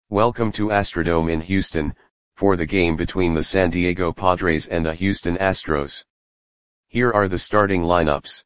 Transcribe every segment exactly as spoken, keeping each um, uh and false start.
Welcome to Astrodome in Houston, for the game between the San Diego Padres and the Houston Astros. Here are the starting lineups.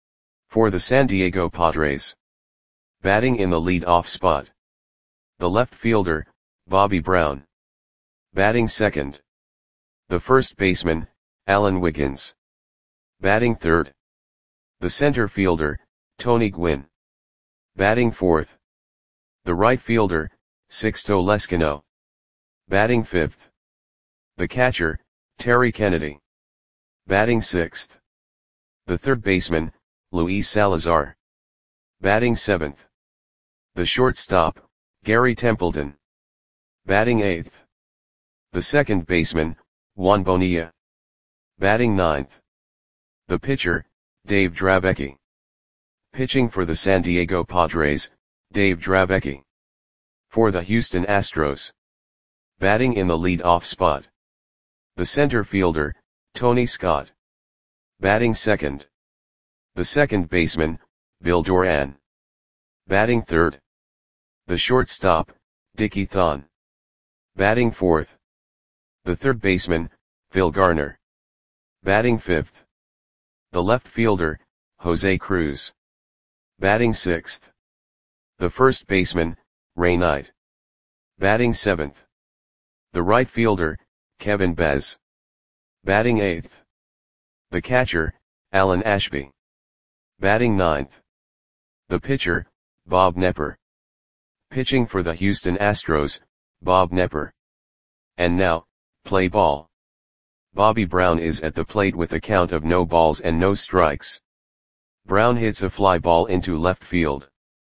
For the San Diego Padres. Batting in the lead-off spot. The left fielder, Bobby Brown. Batting second. The first baseman, Alan Wiggins. Batting third. The center fielder, Tony Gwynn. Batting fourth. The right fielder, Sixto Lezcano. Batting fifth. The catcher, Terry Kennedy. Batting sixth. The third baseman, Luis Salazar. Batting seventh. The shortstop, Gary Templeton. Batting eighth. The second baseman, Juan Bonilla. Batting ninth. The pitcher, Dave Dravecky. Pitching for the San Diego Padres, Dave Dravecky. For the Houston Astros. Batting in the lead-off spot. The center fielder, Tony Scott. Batting second. The second baseman, Bill Doran. Batting third. The shortstop, Dickie Thon. Batting fourth. The third baseman, Phil Garner. Batting fifth. The left fielder, Jose Cruz. Batting sixth. The first baseman, Ray Knight. Batting seventh. The right fielder, Kevin Bez. Batting eighth. The catcher, Alan Ashby. Batting ninth. The pitcher, Bob Knepper. Pitching for the Houston Astros, Bob Knepper. And now, play ball. Bobby Brown is at the plate with a count of no balls and no strikes. Brown hits a fly ball into left field.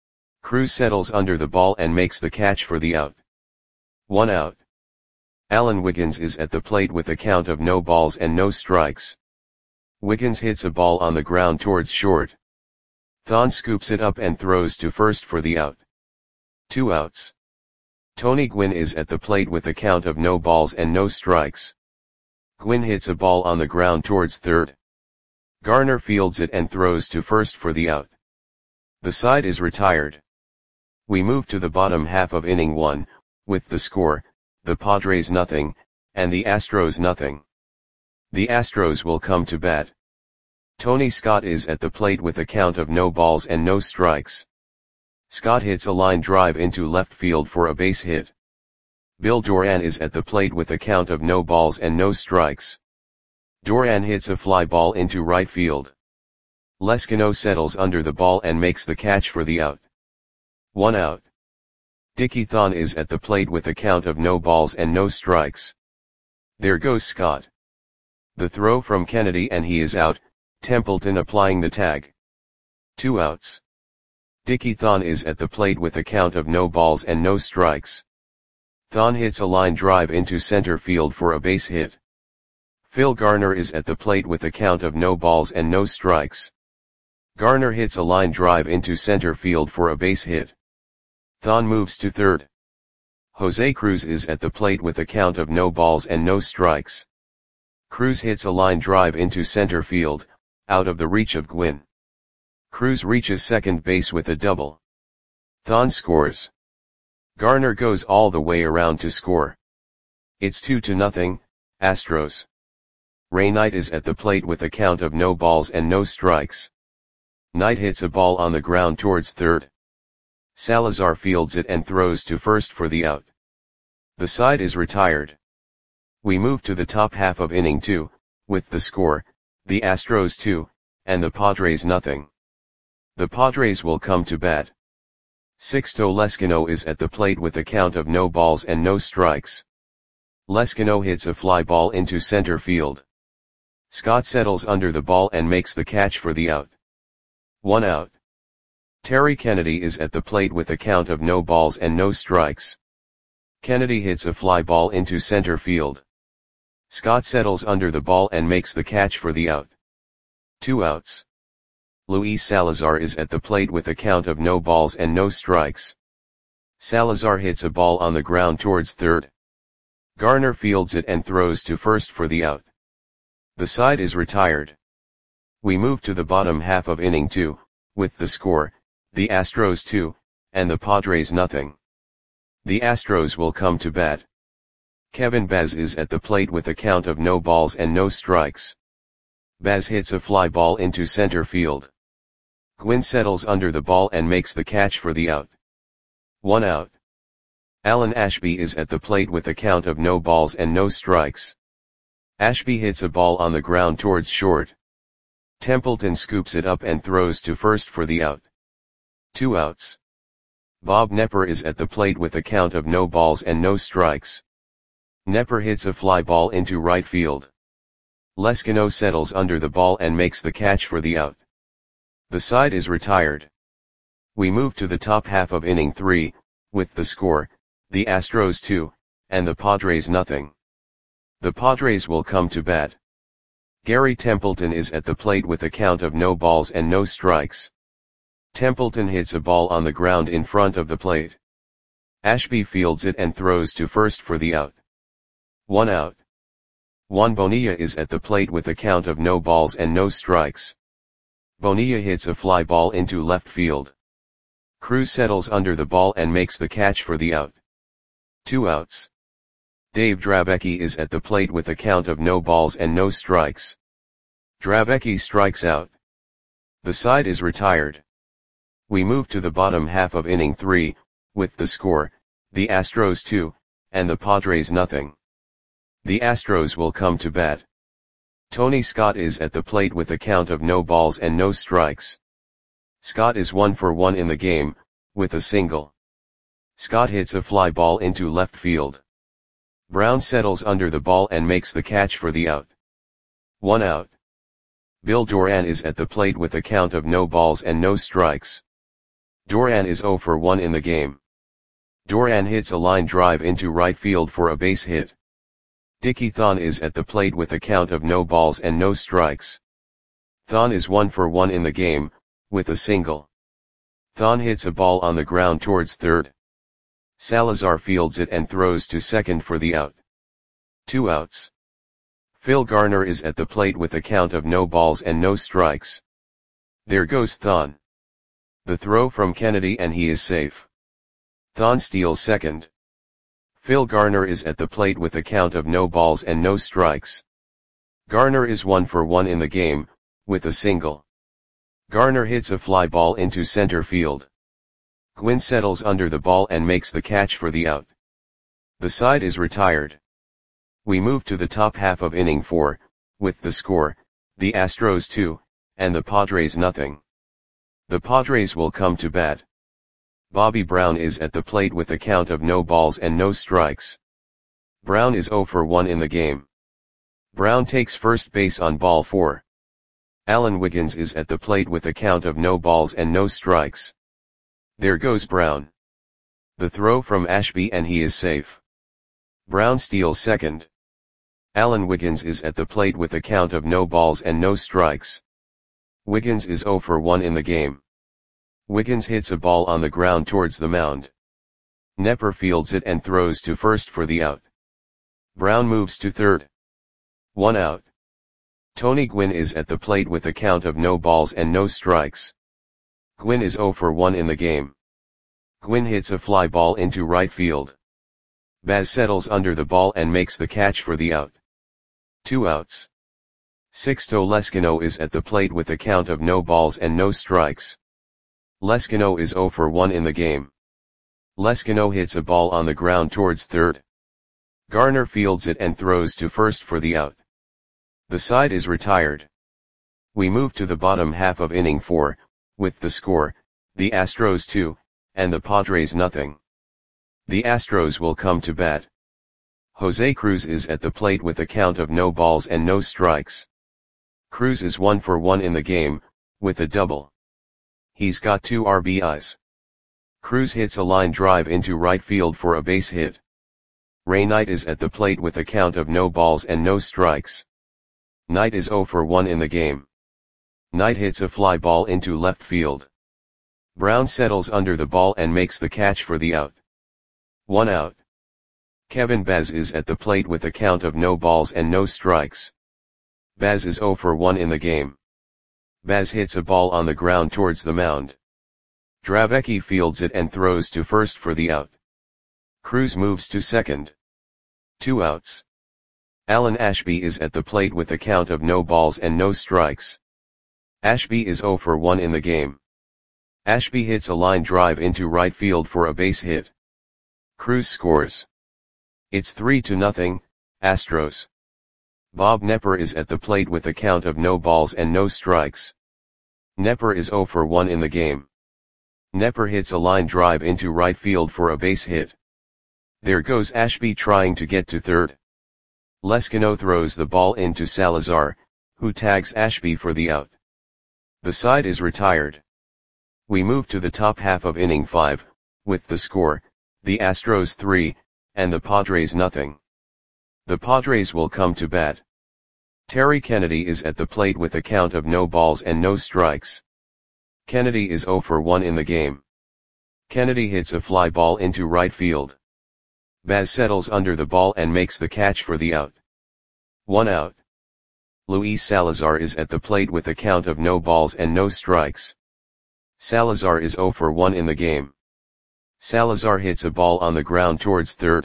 Cruz settles under the ball and makes the catch for the out. One out. Alan Wiggins is at the plate with a count of no balls and no strikes. Wiggins hits a ball on the ground towards short. Thon scoops it up and throws to first for the out. Two outs. Tony Gwynn is at the plate with a count of no balls and no strikes. Gwynn hits a ball on the ground towards third. Garner fields it and throws to first for the out. The side is retired. We move to the bottom half of inning one, with the score, the Padres nothing, and the Astros nothing. The Astros will come to bat. Tony Scott is at the plate with a count of no balls and no strikes. Scott hits a line drive into left field for a base hit. Bill Doran is at the plate with a count of no balls and no strikes. Doran hits a fly ball into right field. Lezcano settles under the ball and makes the catch for the out. One out. Dickie Thon is at the plate with a count of no balls and no strikes. There goes Scott. The throw from Kennedy and he is out, Templeton applying the tag. Two outs. Dickie Thon is at the plate with a count of no balls and no strikes. Thon hits a line drive into center field for a base hit. Phil Garner is at the plate with a count of no balls and no strikes. Garner hits a line drive into center field for a base hit. Thon moves to third. Jose Cruz is at the plate with a count of no balls and no strikes. Cruz hits a line drive into center field, out of the reach of Gwynn. Cruz reaches second base with a double. Thon scores. Garner goes all the way around to score. It's two to nothing, Astros. Ray Knight is at the plate with a count of no balls and no strikes. Knight hits a ball on the ground towards third. Salazar fields it and throws to first for the out. The side is retired. We move to the top half of inning two, with the score, the Astros two, and the Padres nothing. The Padres will come to bat. Sixto Lezcano is at the plate with a count of no balls and no strikes. Lezcano hits a fly ball into center field. Scott settles under the ball and makes the catch for the out. One out. Terry Kennedy is at the plate with a count of no balls and no strikes. Kennedy hits a fly ball into center field. Scott settles under the ball and makes the catch for the out. Two outs. Luis Salazar is at the plate with a count of no balls and no strikes. Salazar hits a ball on the ground towards third. Garner fields it and throws to first for the out. The side is retired. We move to the bottom half of inning two, with the score, the Astros two, and the Padres nothing. The Astros will come to bat. Kevin Baz is at the plate with a count of no balls and no strikes. Baz hits a fly ball into center field. Gwynn settles under the ball and makes the catch for the out. One out. Alan Ashby is at the plate with a count of no balls and no strikes. Ashby hits a ball on the ground towards short. Templeton scoops it up and throws to first for the out. Two outs. Bob Knepper is at the plate with a count of no balls and no strikes. Knepper hits a fly ball into right field. Leskino settles under the ball and makes the catch for the out. The side is retired. We move to the top half of inning three, with the score, the Astros two, and the Padres nothing. The Padres will come to bat. Gary Templeton is at the plate with a count of no balls and no strikes. Templeton hits a ball on the ground in front of the plate. Ashby fields it and throws to first for the out. One out. Juan Bonilla is at the plate with a count of no balls and no strikes. Bonilla hits a fly ball into left field. Cruz settles under the ball and makes the catch for the out. Two outs. Dave Dravecky is at the plate with a count of no balls and no strikes. Dravecky strikes out. The side is retired. We move to the bottom half of inning three, with the score, the Astros two, and the Padres nothing. The Astros will come to bat. Tony Scott is at the plate with a count of no balls and no strikes. Scott is one for one in the game, with a single. Scott hits a fly ball into left field. Brown settles under the ball and makes the catch for the out. One out. Bill Doran is at the plate with a count of no balls and no strikes. Doran is zero for one in the game. Doran hits a line drive into right field for a base hit. Dickie Thon is at the plate with a count of no balls and no strikes. Thon is one for one in the game, with a single. Thon hits a ball on the ground towards third. Salazar fields it and throws to second for the out. Two outs. Phil Garner is at the plate with a count of no balls and no strikes. There goes Thon. The throw from Kennedy and he is safe. Thon steals second. Phil Garner is at the plate with a count of no balls and no strikes. Garner is one for one in the game, with a single. Garner hits a fly ball into center field. Gwynn settles under the ball and makes the catch for the out. The side is retired. We move to the top half of inning four, with the score, the Astros two, and the Padres nothing. The Padres will come to bat. Bobby Brown is at the plate with a count of no balls and no strikes. Brown is zero for one in the game. Brown takes first base on ball four. Alan Wiggins is at the plate with a count of no balls and no strikes. There goes Brown. The throw from Ashby and he is safe. Brown steals second. Alan Wiggins is at the plate with a count of no balls and no strikes. Wiggins is zero for one in the game. Wiggins hits a ball on the ground towards the mound. Knepper fields it and throws to first for the out. Brown moves to third. One out. Tony Gwynn is at the plate with a count of no balls and no strikes. Gwynn is zero for one in the game. Gwynn hits a fly ball into right field. Baz settles under the ball and makes the catch for the out. Two outs. Sixto Leskino is at the plate with a count of no balls and no strikes. Leskino is zero for one in the game. Leskino hits a ball on the ground towards third. Garner fields it and throws to first for the out. The side is retired. We move to the bottom half of inning four, with the score, the Astros two, and the Padres nothing. The Astros will come to bat. Jose Cruz is at the plate with a count of no balls and no strikes. Cruz is one for one in the game, with a double. He's got two R B Is. Cruz hits a line drive into right field for a base hit. Ray Knight is at the plate with a count of no balls and no strikes. Knight is zero for one in the game. Knight hits a fly ball into left field. Brown settles under the ball and makes the catch for the out. One out. Kevin Baz is at the plate with a count of no balls and no strikes. Baz is zero for one in the game. Baz hits a ball on the ground towards the mound. Dravecky fields it and throws to first for the out. Cruz moves to second. Two outs. Alan Ashby is at the plate with a count of no balls and no strikes. Ashby is zero for one in the game. Ashby hits a line drive into right field for a base hit. Cruz scores. It's three to nothing, Astros. Bob Knepper is at the plate with a count of no balls and no strikes. Knepper is zero for one in the game. Knepper hits a line drive into right field for a base hit. There goes Ashby trying to get to third. Lescano throws the ball into Salazar, who tags Ashby for the out. The side is retired. We move to the top half of inning five, with the score, the Astros three, and the Padres nothing. The Padres will come to bat. Terry Kennedy is at the plate with a count of no balls and no strikes. Kennedy is zero for one in the game. Kennedy hits a fly ball into right field. Baz settles under the ball and makes the catch for the out. One out. Luis Salazar is at the plate with a count of no balls and no strikes. Salazar is zero for one in the game. Salazar hits a ball on the ground towards third.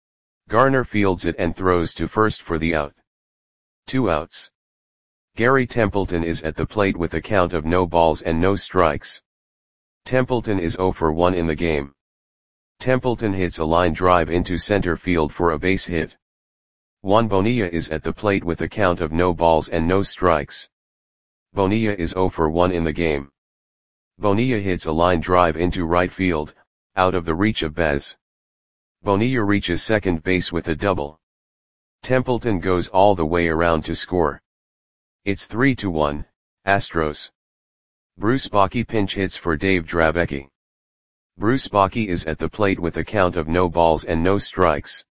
Garner fields it and throws to first for the out. Two outs. Gary Templeton is at the plate with a count of no balls and no strikes. Templeton is zero for one in the game. Templeton hits a line drive into center field for a base hit. Juan Bonilla is at the plate with a count of no balls and no strikes. Bonilla is zero for one in the game. Bonilla hits a line drive into right field, out of the reach of Baz. Bonilla reaches second base with a double. Templeton goes all the way around to score. It's three to one, Astros. Bruce Bochy pinch hits for Dave Dravecky. Bruce Bochy is at the plate with a count of no balls and no strikes.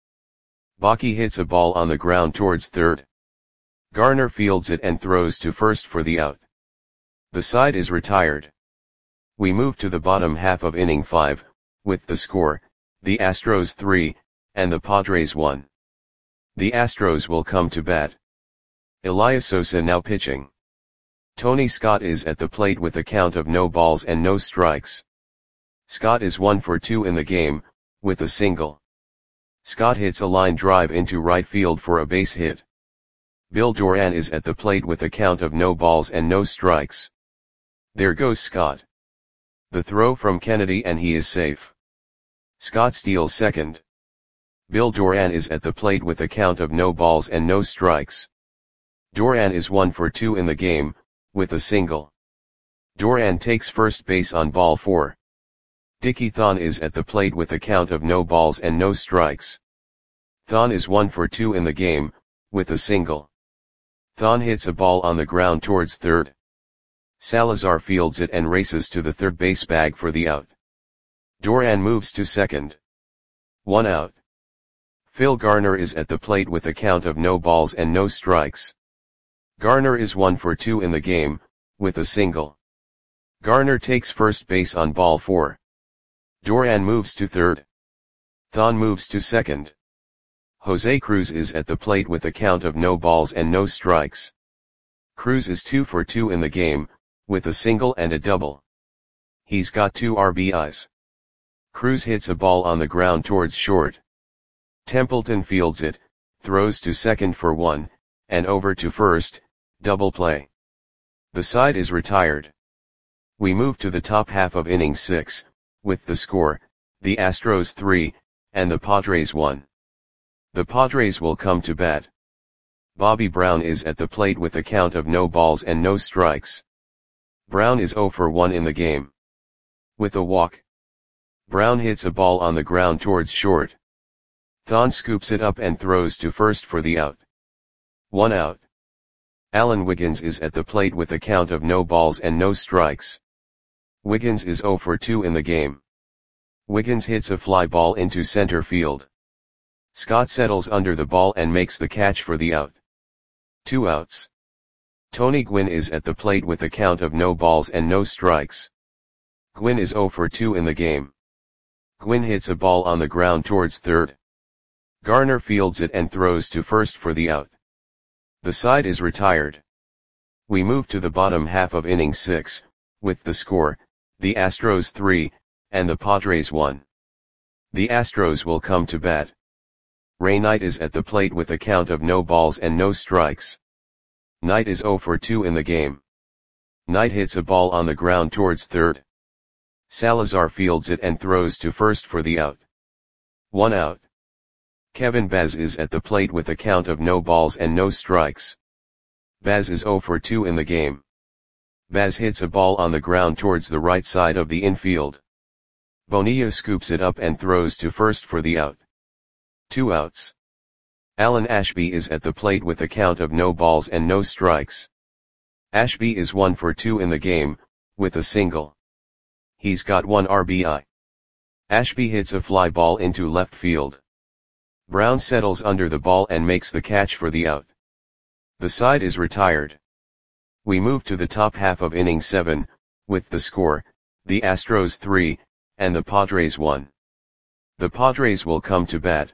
Bochy hits a ball on the ground towards third. Garner fields it and throws to first for the out. The side is retired. We move to the bottom half of inning five, with the score, the Astros three, and the Padres one. The Astros will come to bat. Elias Sosa now pitching. Tony Scott is at the plate with a count of no balls and no strikes. Scott is one for two in the game, with a single. Scott hits a line drive into right field for a base hit. Bill Doran is at the plate with a count of no balls and no strikes. There goes Scott. The throw from Kennedy and he is safe. Scott steals second. Bill Doran is at the plate with a count of no balls and no strikes. Doran is one for two in the game, with a single. Doran takes first base on ball four. Dickie Thon is at the plate with a count of no balls and no strikes. Thon is one for two in the game, with a single. Thon hits a ball on the ground towards third. Salazar fields it and races to the third base bag for the out. Doran moves to second. One out. Phil Garner is at the plate with a count of no balls and no strikes. Garner is one for two in the game, with a single. Garner takes first base on ball four. Doran moves to third. Thon moves to second. Jose Cruz is at the plate with a count of no balls and no strikes. Cruz is two for two in the game, with a single and a double. He's got two R B Is. Cruz hits a ball on the ground towards short. Templeton fields it, throws to second for one, and over to first, double play. The side is retired. We move to the top half of inning six, with the score, the Astros three, and the Padres one. The Padres will come to bat. Bobby Brown is at the plate with a count of no balls and no strikes. Brown is zero for one in the game. With a walk. Brown hits a ball on the ground towards short. Thon scoops it up and throws to first for the out. One out. Alan Wiggins is at the plate with a count of no balls and no strikes. Wiggins is zero for two in the game. Wiggins hits a fly ball into center field. Scott settles under the ball and makes the catch for the out. Two outs. Tony Gwynn is at the plate with a count of no balls and no strikes. Gwynn is zero for two in the game. Gwynn hits a ball on the ground towards third. Garner fields it and throws to first for the out. The side is retired. We move to the bottom half of inning six, with the score, the Astros three, and the Padres one. The Astros will come to bat. Ray Knight is at the plate with a count of no balls and no strikes. Knight is zero for two in the game. Knight hits a ball on the ground towards third. Salazar fields it and throws to first for the out. One out. Kevin Baz is at the plate with a count of no balls and no strikes. Baz is zero for two in the game. Baz hits a ball on the ground towards the right side of the infield. Bonilla scoops it up and throws to first for the out. Two outs. Alan Ashby is at the plate with a count of no balls and no strikes. Ashby is one for two in the game, with a single. He's got one R B I. Ashby hits a fly ball into left field. Brown settles under the ball and makes the catch for the out. The side is retired. We move to the top half of inning seven, with the score, the Astros three, and the Padres one. The Padres will come to bat.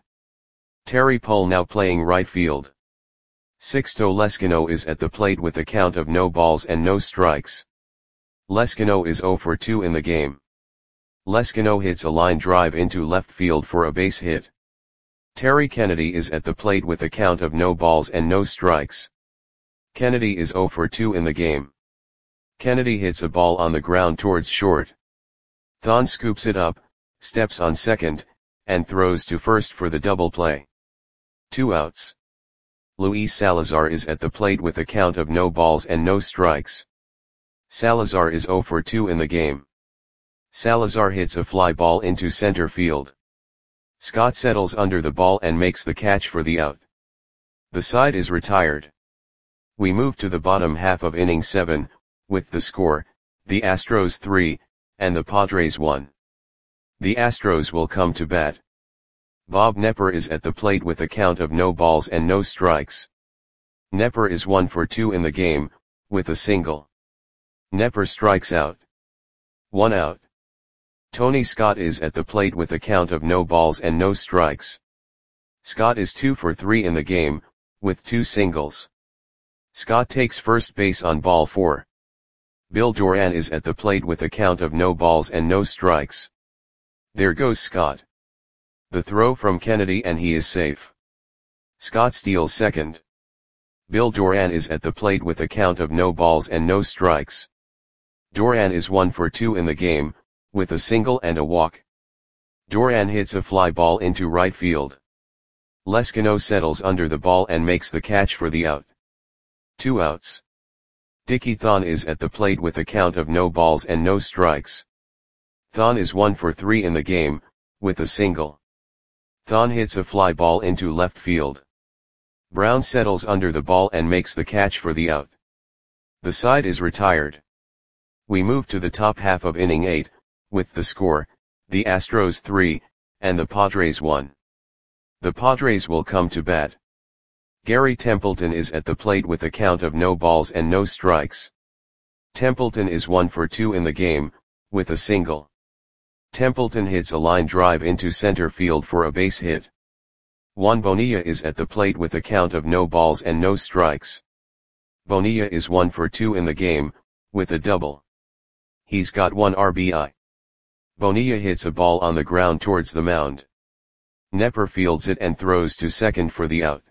Terry Pohl now playing right field. Sixto Lezcano is at the plate with a count of no balls and no strikes. Lezcano is zero for two in the game. Lezcano hits a line drive into left field for a base hit. Terry Kennedy is at the plate with a count of no balls and no strikes. Kennedy is zero for two in the game. Kennedy hits a ball on the ground towards short. Thon scoops it up, steps on second, and throws to first for the double play. Two outs. Luis Salazar is at the plate with a count of no balls and no strikes. Salazar is zero for two in the game. Salazar hits a fly ball into center field. Scott settles under the ball and makes the catch for the out. The side is retired. We move to the bottom half of inning seven, with the score, the Astros three, and the Padres one. The Astros will come to bat. Bob Knepper is at the plate with a count of no balls and no strikes. Knepper is one for two in the game, with a single. Knepper strikes out. One out. Tony Scott is at the plate with a count of no balls and no strikes. Scott is two for three in the game, with two singles. Scott takes first base on ball four. Bill Doran is at the plate with a count of no balls and no strikes. There goes Scott. The throw from Kennedy and he is safe. Scott steals second. Bill Doran is at the plate with a count of no balls and no strikes. Doran is one for two in the game, with a single and a walk. Doran hits a fly ball into right field. Lezcano settles under the ball and makes the catch for the out. Two outs. Dickie Thon is at the plate with a count of no balls and no strikes. Thon is one for three in the game, with a single. Thon hits a fly ball into left field. Brown settles under the ball and makes the catch for the out. The side is retired. We move to the top half of inning eight, with the score, the Astros three, and the Padres one. The Padres will come to bat. Gary Templeton is at the plate with a count of no balls and no strikes. Templeton is one for two in the game, with a single. Templeton hits a line drive into center field for a base hit. Juan Bonilla is at the plate with a count of no balls and no strikes. Bonilla is one for two in the game, with a double. He's got one R B I. Bonilla hits a ball on the ground towards the mound. Knepper fields it and throws to second for the out.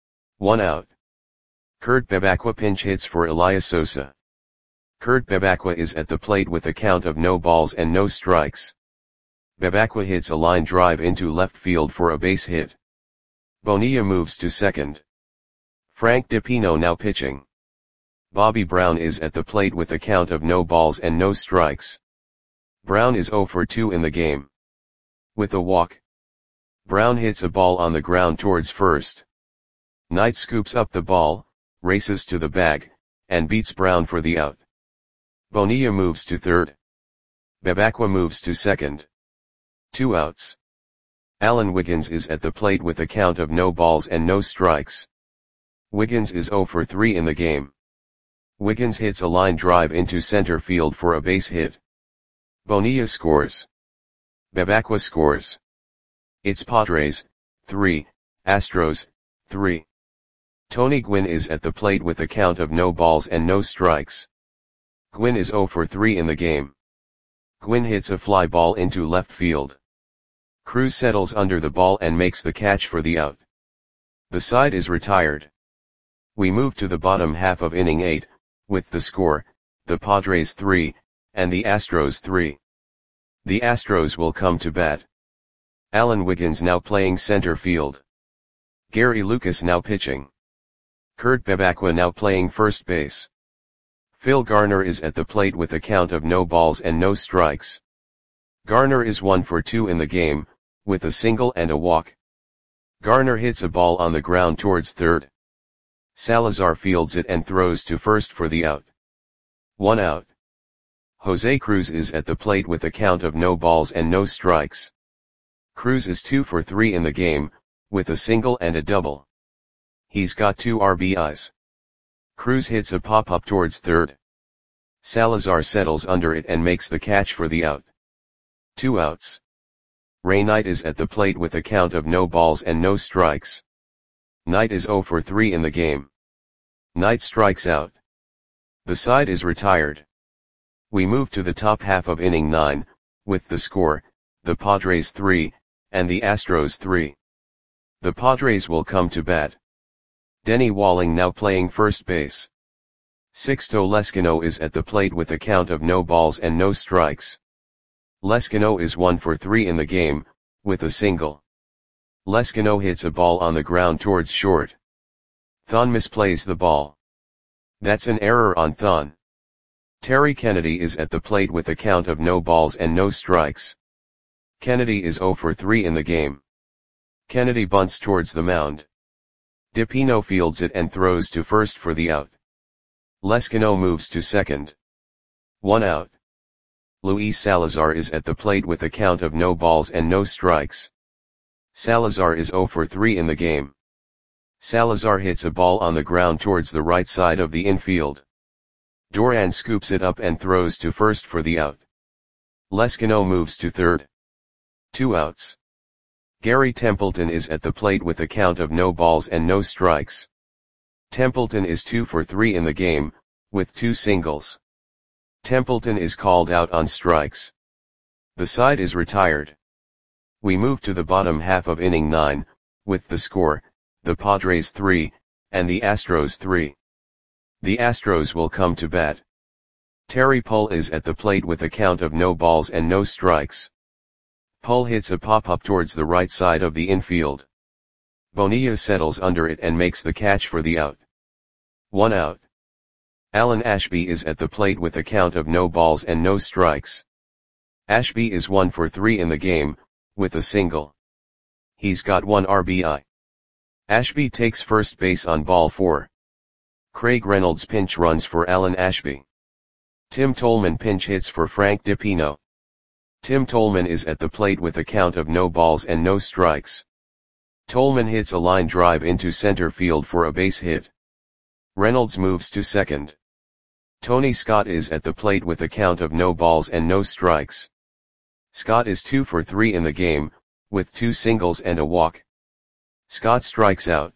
One out. Kurt Bevacqua pinch hits for Elias Sosa. Kurt Bevacqua is at the plate with a count of no balls and no strikes. Bevacqua hits a line drive into left field for a base hit. Bonilla moves to second. Frank DiPino now pitching. Bobby Brown is at the plate with a count of no balls and no strikes. Brown is zero for two in the game. With a walk. Brown hits a ball on the ground towards first. Knight scoops up the ball, races to the bag, and beats Brown for the out. Bonilla moves to third. Bevacqua moves to second. Two outs. Alan Wiggins is at the plate with a count of no balls and no strikes. Wiggins is zero for three in the game. Wiggins hits a line drive into center field for a base hit. Bonilla scores. Bevacqua scores. It's Padres, three, Astros, three. Tony Gwynn is at the plate with a count of no balls and no strikes. Gwynn is zero for three in the game. Gwynn hits a fly ball into left field. Cruz settles under the ball and makes the catch for the out. The side is retired. We move to the bottom half of inning eight, with the score, the Padres three, and the Astros three. The Astros will come to bat. Alan Wiggins now playing center field. Gary Lucas now pitching. Kurt Bevacqua now playing first base. Phil Garner is at the plate with a count of no balls and no strikes. Garner is one for two in the game, with a single and a walk. Garner hits a ball on the ground towards third. Salazar fields it and throws to first for the out. One out. Jose Cruz is at the plate with a count of no balls and no strikes. Cruz is two for three in the game, with a single and a double. He's got two R B Is. Cruz hits a pop-up towards third. Salazar settles under it and makes the catch for the out. Two outs. Ray Knight is at the plate with a count of no balls and no strikes. Knight is zero for three in the game. Knight strikes out. The side is retired. We move to the top half of inning nine, with the score, the Padres three, and the Astros three. The Padres will come to bat. Denny Walling now playing first base. Sixto Lezcano is at the plate with a count of no balls and no strikes. Lezcano is one for three in the game, with a single. Lezcano hits a ball on the ground towards short. Thon misplays the ball. That's an error on Thon. Terry Kennedy is at the plate with a count of no balls and no strikes. Kennedy is zero for three in the game. Kennedy bunts towards the mound. DiPino fields it and throws to first for the out. Lezcano moves to second. One out. Luis Salazar is at the plate with a count of no balls and no strikes. Salazar is zero for three in the game. Salazar hits a ball on the ground towards the right side of the infield. Duran scoops it up and throws to first for the out. Lezcano moves to third. Two outs. Gary Templeton is at the plate with a count of no balls and no strikes. Templeton is two for three in the game, with two singles. Templeton is called out on strikes. The side is retired. We move to the bottom half of inning nine, with the score, the Padres three, and the Astros three. The Astros will come to bat. Terry Pull is at the plate with a count of no balls and no strikes. Pull hits a pop-up towards the right side of the infield. Bonilla settles under it and makes the catch for the out. One out. Alan Ashby is at the plate with a count of no balls and no strikes. Ashby is one for three in the game, with a single. He's got one R B I. Ashby takes first base on ball four. Craig Reynolds pinch runs for Alan Ashby. Tim Tolman pinch hits for Frank DiPino. Tim Tolman is at the plate with a count of no balls and no strikes. Tolman hits a line drive into center field for a base hit. Reynolds moves to second. Tony Scott is at the plate with a count of no balls and no strikes. Scott is two for three in the game, with two singles and a walk. Scott strikes out.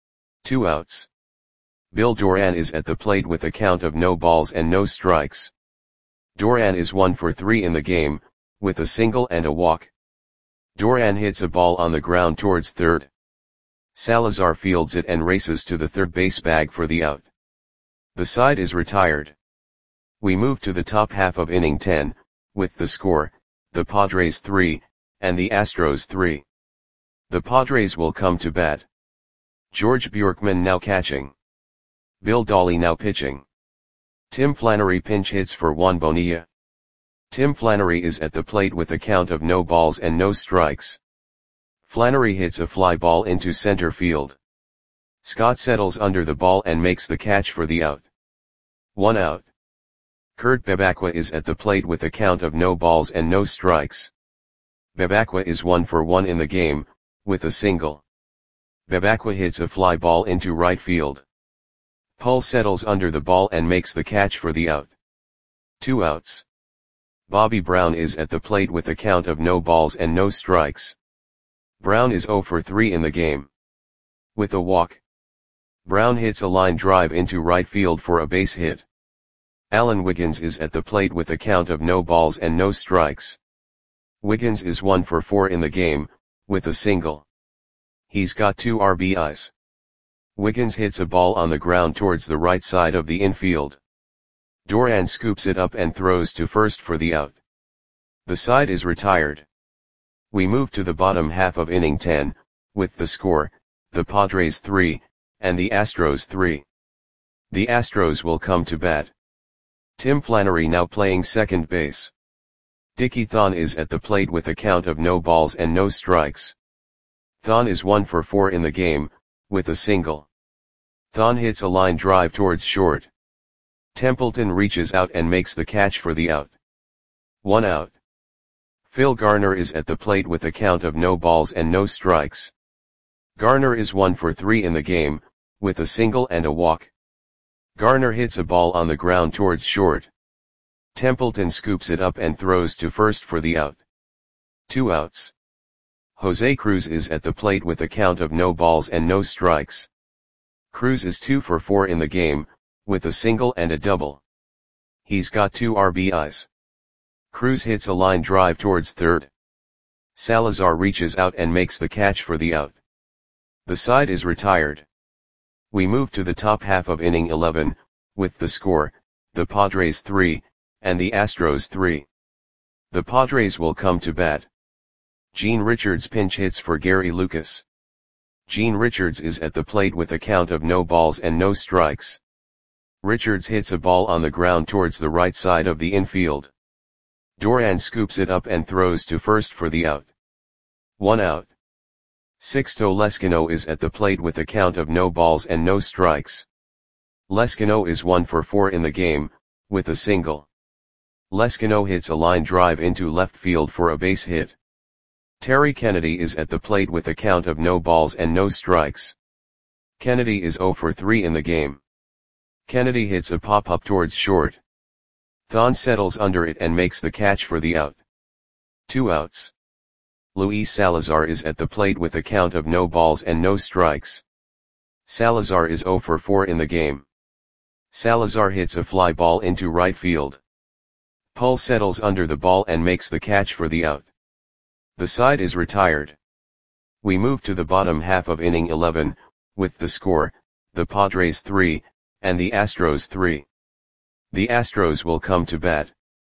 Two outs. Bill Duran is at the plate with a count of no balls and no strikes. Duran is one for three in the game, with a single and a walk. Duran hits a ball on the ground towards third. Salazar fields it and races to the third base bag for the out. The side is retired. We move to the top half of inning ten, with the score, the Padres three, and the Astros three. The Padres will come to bat. George Bjorkman now catching. Bill Dawley now pitching. Tim Flannery pinch hits for Juan Bonilla. Tim Flannery is at the plate with a count of no balls and no strikes. Flannery hits a fly ball into center field. Scott settles under the ball and makes the catch for the out. One out. Kurt Bevacqua is at the plate with a count of no balls and no strikes. Bevacqua is one for one in the game, with a single. Bevacqua hits a fly ball into right field. Pull settles under the ball and makes the catch for the out. Two outs. Bobby Brown is at the plate with a count of no balls and no strikes. Brown is zero for three in the game. With a walk. Brown hits a line drive into right field for a base hit. Alan Wiggins is at the plate with a count of no balls and no strikes. Wiggins is one for four in the game, with a single. He's got two R B Is. Wiggins hits a ball on the ground towards the right side of the infield. Duran scoops it up and throws to first for the out. The side is retired. We move to the bottom half of inning ten, with the score, the Padres three, and the Astros three. The Astros will come to bat. Tim Flannery now playing second base. Dickie Thon is at the plate with a count of no balls and no strikes. Thon is one for four in the game, with a single. Thon hits a line drive towards short. Templeton reaches out and makes the catch for the out. One out. Phil Garner is at the plate with a count of no balls and no strikes. Garner is one for three in the game, with a single and a walk. Garner hits a ball on the ground towards short. Templeton scoops it up and throws to first for the out. Two outs. Jose Cruz is at the plate with a count of no balls and no strikes. Cruz is two for four in the game, with a single and a double. He's got two R B Is. Cruz hits a line drive towards third. Salazar reaches out and makes the catch for the out. The side is retired. We move to the top half of inning eleven, with the score, the Padres three, and the Astros three. The Padres will come to bat. Gene Richards pinch hits for Gary Lucas. Gene Richards is at the plate with a count of no balls and no strikes. Richards hits a ball on the ground towards the right side of the infield. Duran scoops it up and throws to first for the out. One out. Sixto Leskino is at the plate with a count of no balls and no strikes. Leskino is one for four in the game, with a single. Leskino hits a line drive into left field for a base hit. Terry Kennedy is at the plate with a count of no balls and no strikes. Kennedy is zero for three in the game. Kennedy hits a pop-up towards short. Thon settles under it and makes the catch for the out. Two outs. Luis Salazar is at the plate with a count of no balls and no strikes. Salazar is zero for four in the game. Salazar hits a fly ball into right field. Pull settles under the ball and makes the catch for the out. The side is retired. We move to the bottom half of inning eleven, with the score, the Padres three, and the Astros three. The Astros will come to bat.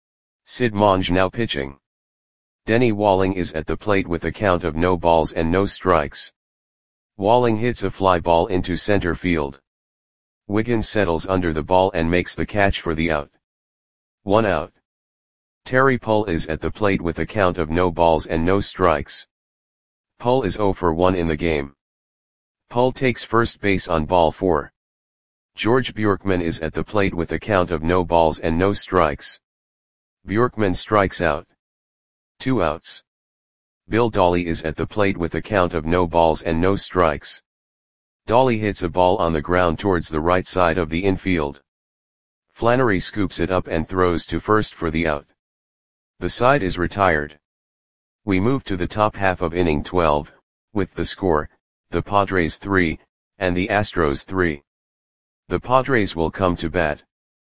Sid Monge now pitching. Denny Walling is at the plate with a count of no balls and no strikes. Walling hits a fly ball into center field. Wiggins settles under the ball and makes the catch for the out. One out. Terry Pull is at the plate with a count of no balls and no strikes. Pull is zero for one in the game. Pull takes first base on ball four. George Bjorkman is at the plate with a count of no balls and no strikes. Bjorkman strikes out. Two outs. Bill Dolly is at the plate with a count of no balls and no strikes. Dolly hits a ball on the ground towards the right side of the infield. Flannery scoops it up and throws to first for the out. The side is retired. We move to the top half of inning twelve, with the score, the Padres three, and the Astros three. The Padres will come to bat.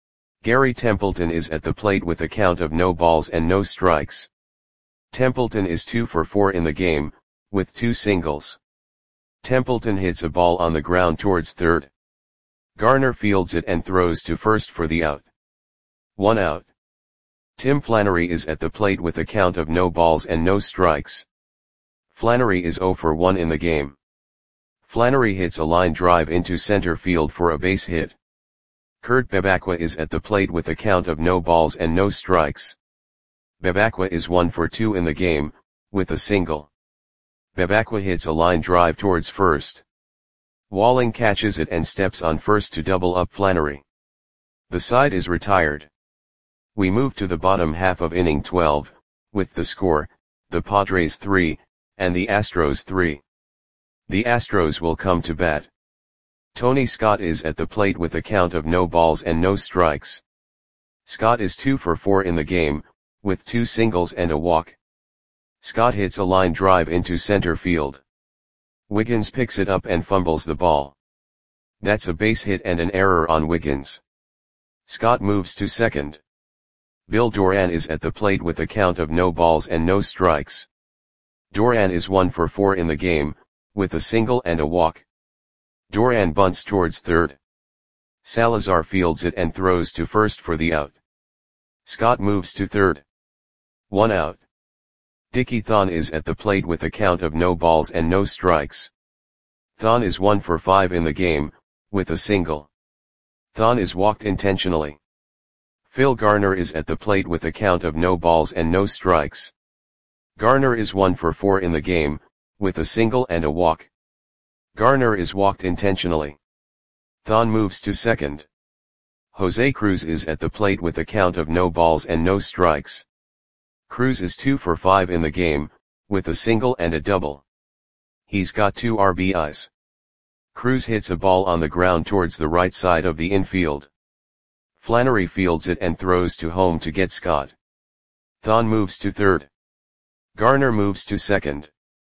Gary Templeton is at the plate with a count of no balls and no strikes. Templeton is two for four in the game, with two singles. Templeton hits a ball on the ground towards third. Garner fields it and throws to first for the out. One out. Tim Flannery is at the plate with a count of no balls and no strikes. Flannery is zero for one in the game. Flannery hits a line drive into center field for a base hit. Kurt Bebacqua is at the plate with a count of no balls and no strikes. Bebacqua is one for two in the game, with a single. Bebacqua hits a line drive towards first. Walling catches it and steps on first to double up Flannery. The side is retired. We move to the bottom half of inning twelve, with the score, the Padres three, and the Astros three. The Astros will come to bat. Tony Scott is at the plate with a count of no balls and no strikes. Scott is two for four in the game, with two singles and a walk. Scott hits a line drive into center field. Wiggins picks it up and fumbles the ball. That's a base hit and an error on Wiggins. Scott moves to second. Bill Doran is at the plate with a count of no balls and no strikes. Doran is one for four in the game, with a single and a walk. Doran bunts towards third. Salazar fields it and throws to first for the out. Scott moves to third. One out. Dickie Thon is at the plate with a count of no balls and no strikes. Thon is one for five in the game, with a single. Thon is walked intentionally. Phil Garner is at the plate with a count of no balls and no strikes. Garner is one for four in the game, with a single and a walk. Garner is walked intentionally. Thon moves to second. Jose Cruz is at the plate with a count of no balls and no strikes. Cruz is two for five in the game, with a single and a double. He's got two R B Is. Cruz hits a ball on the ground towards the right side of the infield. Flannery fields it and throws to home to get Scott. Thon moves to third. Garner moves to second.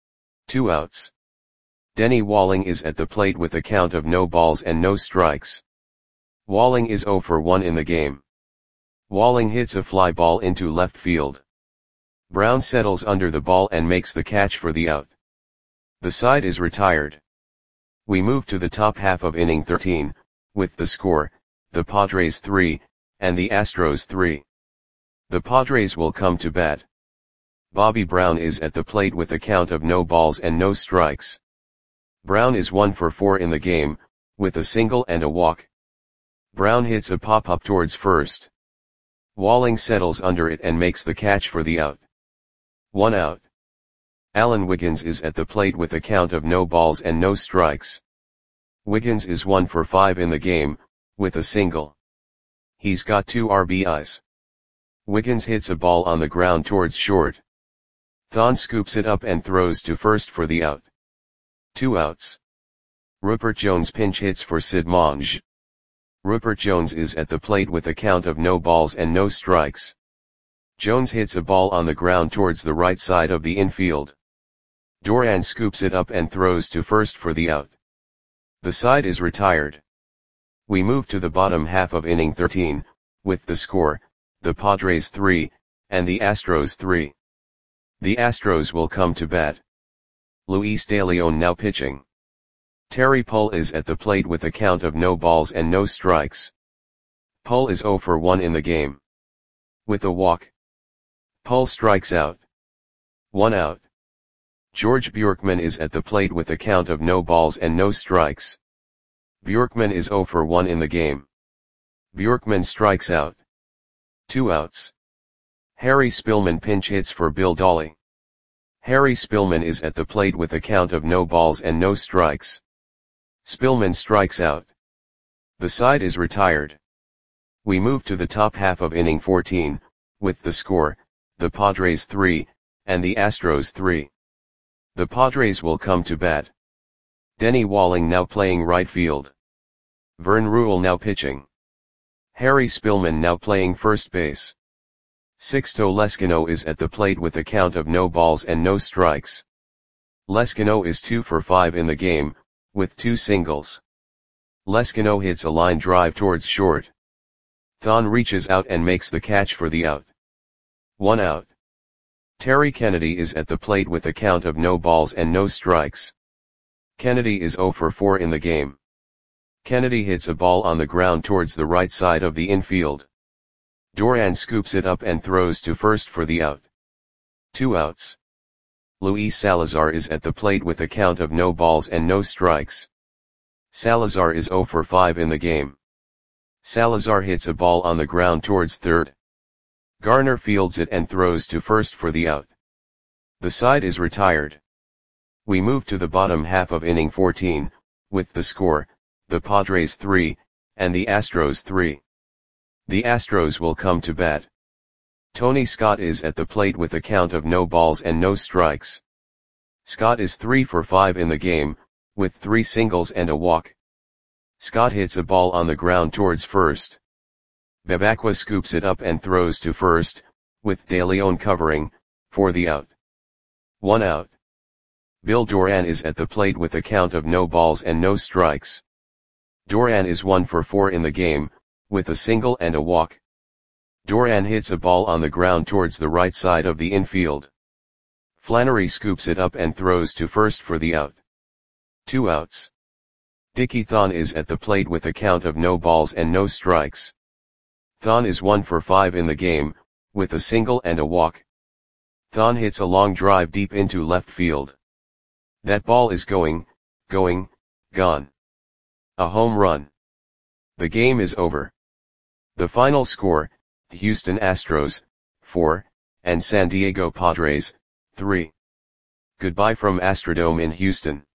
Two outs. Denny Walling is at the plate with a count of no balls and no strikes. Walling is zero for one in the game. Walling hits a fly ball into left field. Brown settles under the ball and makes the catch for the out. The side is retired. We move to the top half of inning thirteen, with the score, the Padres three, and the Astros three. The Padres will come to bat. Bobby Brown is at the plate with a count of no balls and no strikes. Brown is one for four in the game, with a single and a walk. Brown hits a pop-up towards first. Walling settles under it and makes the catch for the out. One out. Alan Wiggins is at the plate with a count of no balls and no strikes. Wiggins is one for five in the game, with a single. He's got two R B Is. Wiggins hits a ball on the ground towards short. Thon scoops it up and throws to first for the out. Two outs. Rupert Jones pinch hits for Sid Monge. Rupert Jones is at the plate with a count of no balls and no strikes. Jones hits a ball on the ground towards the right side of the infield. Doran scoops it up and throws to first for the out. The side is retired. We move to the bottom half of inning thirteen, with the score, the Padres three, and the Astros three. The Astros will come to bat. Luis De Leon now pitching. Terry Pull is at the plate with a count of no balls and no strikes. Pull is zero for one in the game. With a walk. Pull strikes out. One out. George Bjorkman is at the plate with a count of no balls and no strikes. Bjorkman is zero for one in the game. Bjorkman strikes out. Two outs. Harry Spillman pinch hits for Bill Dolly. Harry Spillman is at the plate with a count of no balls and no strikes. Spillman strikes out. The side is retired. We move to the top half of inning fourteen, with the score, the Padres three, and the Astros three. The Padres will come to bat. Denny Walling now playing right field. Vern Ruhle now pitching. Harry Spillman now playing first base. Sixto Leskino is at the plate with a count of no balls and no strikes. Leskino is two for five in the game, with two singles. Leskino hits a line drive towards short. Thon reaches out and makes the catch for the out. One out. Terry Kennedy is at the plate with a count of no balls and no strikes. Kennedy is zero for four in the game. Kennedy hits a ball on the ground towards the right side of the infield. Doran scoops it up and throws to first for the out. Two outs. Luis Salazar is at the plate with a count of no balls and no strikes. Salazar is zero for five in the game. Salazar hits a ball on the ground towards third. Garner fields it and throws to first for the out. The side is retired. We move to the bottom half of inning fourteen, with the score, the Padres three, and the Astros three. The Astros will come to bat. Tony Scott is at the plate with a count of no balls and no strikes. Scott is three for five in the game, with three singles and a walk. Scott hits a ball on the ground towards first. Bebacqua scoops it up and throws to first, with De Leon covering, for the out. One out. Bill Doran is at the plate with a count of no balls and no strikes. Doran is one for four in the game, with a single and a walk. Duran hits a ball on the ground towards the right side of the infield. Flannery scoops it up and throws to first for the out. Two outs. Dickie Thon is at the plate with a count of no balls and no strikes. Thon is one for five in the game, with a single and a walk. Thon hits a long drive deep into left field. That ball is going, going, gone. A home run. The game is over. The final score, Houston Astros, four, and San Diego Padres, three. Goodbye from Astrodome in Houston.